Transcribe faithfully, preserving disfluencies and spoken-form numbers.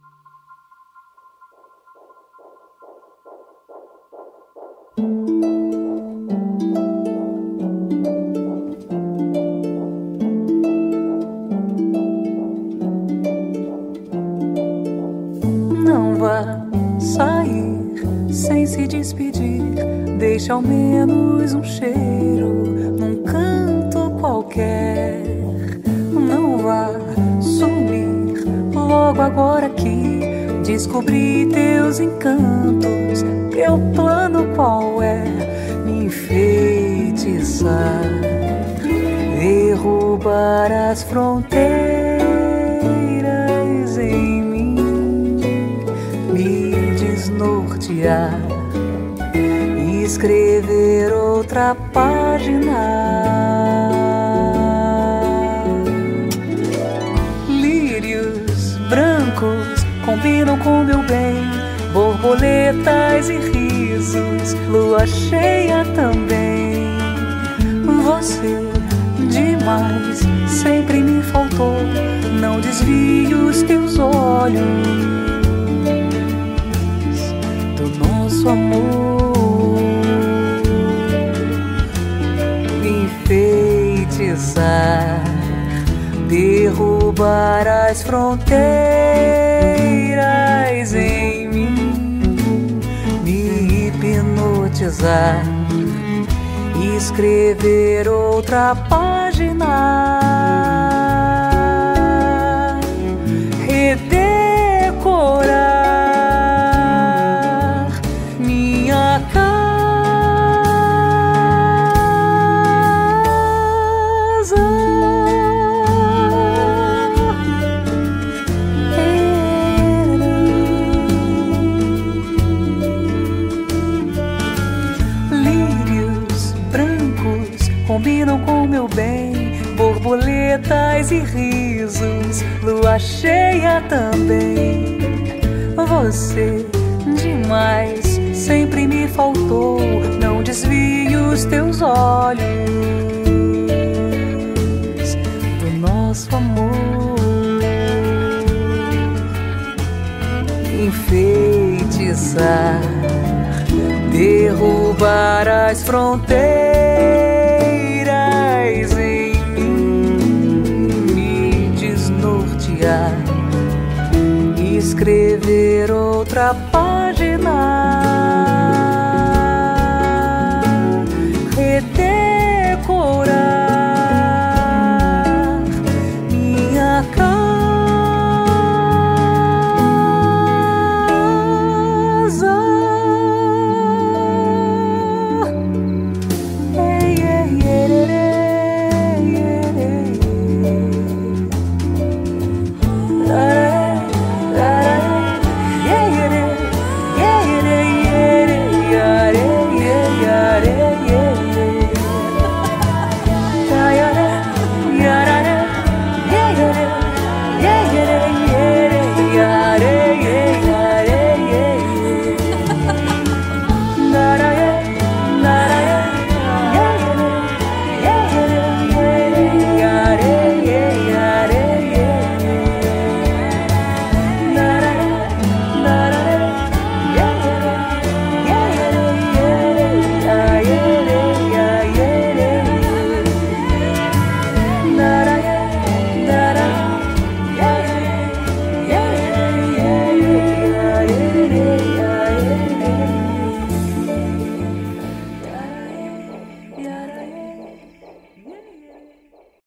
Não vá sair sem se despedir, deixa ao menos um cheiro num canto qualquer. Não vá sumir logo agora que descobri teus encantos. Teu plano qual é? Me enfeitiçar, derrubar as fronteiras em mim, me desnortear, escrever outra página. Lírios brancos combinam com meu bem, borboletas e risos, lua cheia também. Você demais sempre me faltou, não desvie os teus olhos do nosso amor. Enfeitiçar, derrubar as fronteiras em mim, me hipnotizar, escrever outra página, redecorar minha casa. Combinam com meu bem, borboletas e risos, lua cheia também. Você demais sempre me faltou, não desvie os teus olhos do nosso amor. Enfeitiçar, derrubar as fronteiras em mim, me desnortear, escrever outra página.